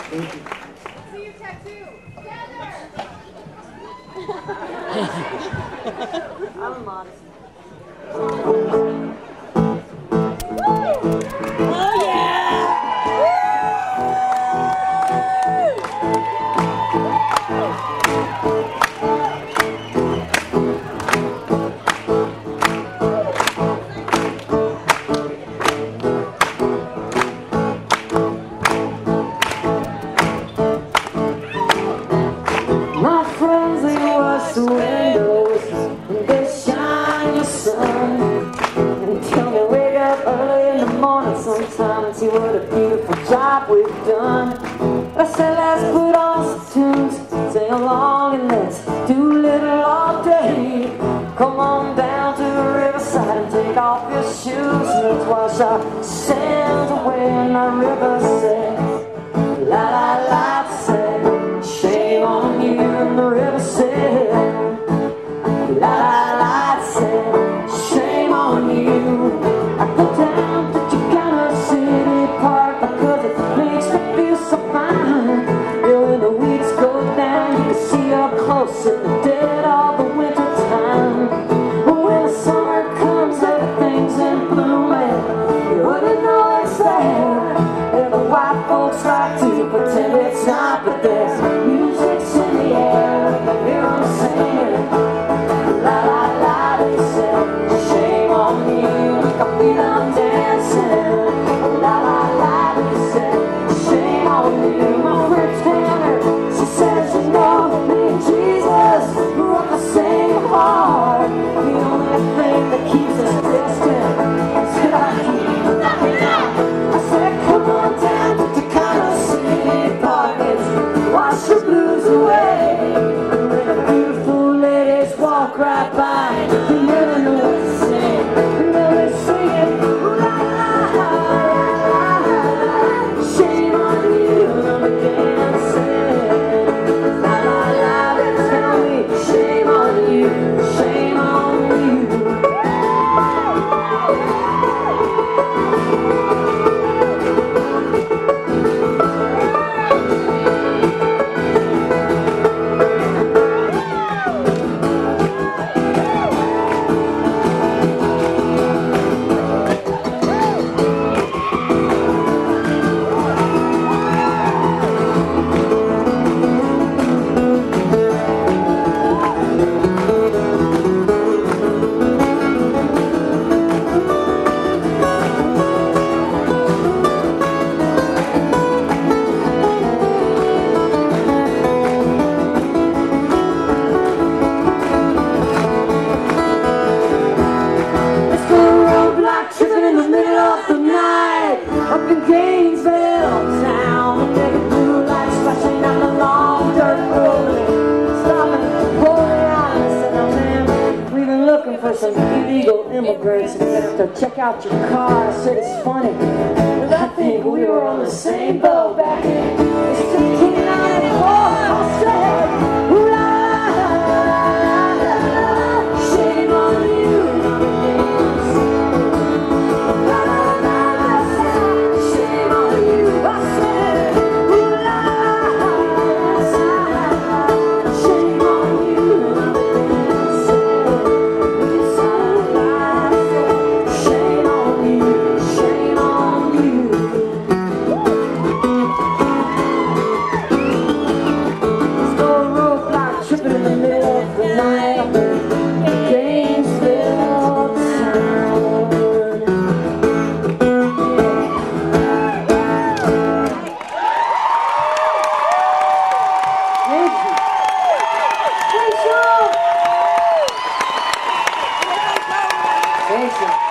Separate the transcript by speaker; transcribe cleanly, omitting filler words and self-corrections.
Speaker 1: Thank you.
Speaker 2: See your tattoo. Together.
Speaker 3: I'm modest.
Speaker 1: My friends, they wash the windows and they shine your sun and tell me wake up early in the morning sometime and see what a beautiful job we've done. I said let's put on some tunes, sing along and let's do a little all day. Come on down to the riverside and take off your shoes and let's wash our sins away in the river says la la la says shame on you. And the river said la la la said shame on you. I go down to Chicana City Park because it makes me feel so fine. Yeah, when the weeds go down you can see up close in the dead of the winter time. But when the summer comes everything's in bloom and you wouldn't know it's there. And the white folks like to pretend it's not, but there's music's in the air. Hear them singing la la la. They said shame on you. I feel them dancing la la la. They said shame on you. My friend Tanner, she says you know me and Jesus grew up the same heart. The only thing that keeps us distant is that I keep knocking out. I said come on down to Chicana City Park and wash your blues away. And when the beautiful ladies walk right by, you never know what to say. You never sing it, la la la. Shame on you, I'm again saying la la la. They tell me shame on you, shame on you. Up in Gainesville town, the blue lights flashing down the long dirt road. Stopping at Holy Island, said, "Oh man, we've been looking for some illegal immigrants. We're gonna have to check out your car." I said, "It's funny, but I think we were on the same boat back in 1694." I said, "Ooh la la la, shame on you." Thank you.